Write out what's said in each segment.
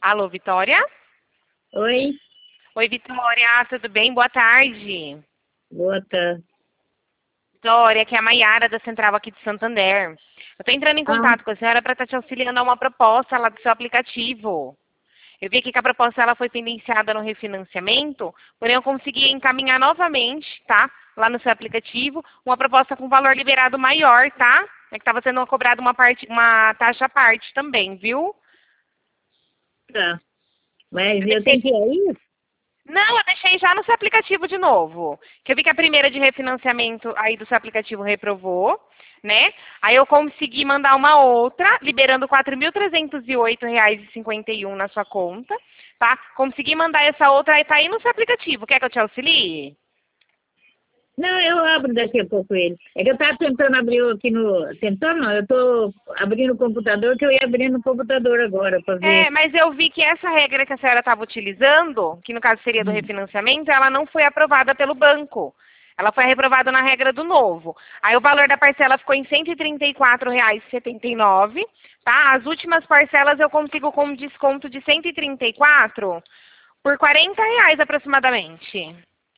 Alô, Vitória? Oi, Oi, Vitória, tudo bem? Boa tarde. boa tarde. Vitória, aqui é a Maiara da Central aqui de Santander. Eu estou entrando em Ah, contato com a senhora para estar te auxiliando a uma proposta lá do seu aplicativo. Eu vi aqui que a proposta ela foi pendenciada no refinanciamento, porém eu consegui encaminhar novamente, tá? Lá no seu aplicativo, uma proposta com valor liberado maior, tá? É que estava sendo cobrada uma taxa à parte também, viu? tá. Mas Eu eu tenho deixei, que ir aí? Não, eu deixei já no seu aplicativo de novo. Que eu vi que a primeira de refinanciamento aí do seu aplicativo reprovou, né? Aí eu consegui mandar uma outra, liberando R$ 4.308,51 na sua conta, tá? Consegui mandar essa outra e tá aí no seu aplicativo. Quer que eu te auxilie? Não, eu abro daqui a pouco ele. É que eu estava tentando abrir aqui no... Tentando não, eu estou abrindo o computador, que eu ia abrir no computador agora para ver. É, mas eu vi que essa regra que a senhora estava utilizando, que no caso seria do Hum. refinanciamento, ela não foi aprovada pelo banco. Ela foi reprovada na regra do novo. Aí o valor da parcela ficou em R$ 134,79, tá? As últimas parcelas eu consigo com desconto de 134 por R$ 40 aproximadamente.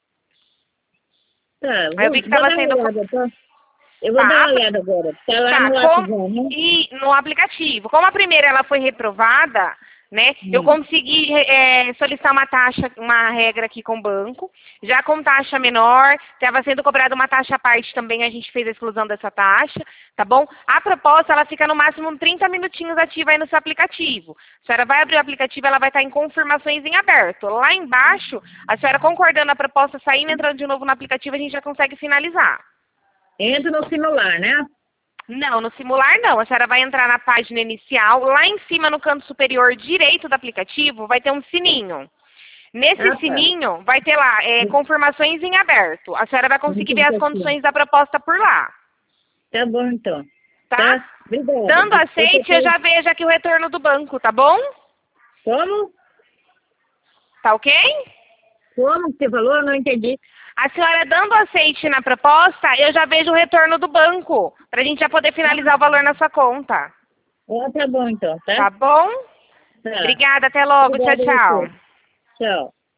Tá, Aí eu vi que vou estava dar uma sendo... olhada, tá? Eu vou dar Tá, uma olhada agora. Está lá Tá, no WhatsApp, né? e no aplicativo. Como a primeira ela foi reprovada, né? Eu Hum. consegui solicitar uma taxa, uma regra aqui com o banco, já com taxa menor, estava sendo cobrada uma taxa à parte também, a gente fez a exclusão dessa taxa, tá bom? A proposta, ela fica no máximo 30 minutinhos ativa aí no seu aplicativo. A senhora vai abrir o aplicativo, ela vai estar em confirmações em aberto. Lá embaixo, a senhora concordando a proposta, saindo, entrando de novo no aplicativo, a gente já consegue finalizar. Entra no celular, né? Não, no simular não. A senhora vai entrar na página inicial. Lá em cima, no canto superior direito do aplicativo, vai ter um sininho. Nesse Ah, tá. sininho, vai ter lá confirmações em aberto. A senhora vai conseguir ver as condições da proposta por lá, Tá bom, então. tá? Tá? Obrigada. Dando aceite, eu já vejo aqui o retorno do banco, tá bom? Como? Tá ok? Como que você falou? Eu não entendi. A senhora dando aceite na proposta, eu já vejo o retorno do banco, pra gente já poder finalizar o valor na sua conta. Ah, tá bom então, tá? Tá bom? Tá. Obrigada, até logo. Tchau, Obrigada a tchau. você. Tchau.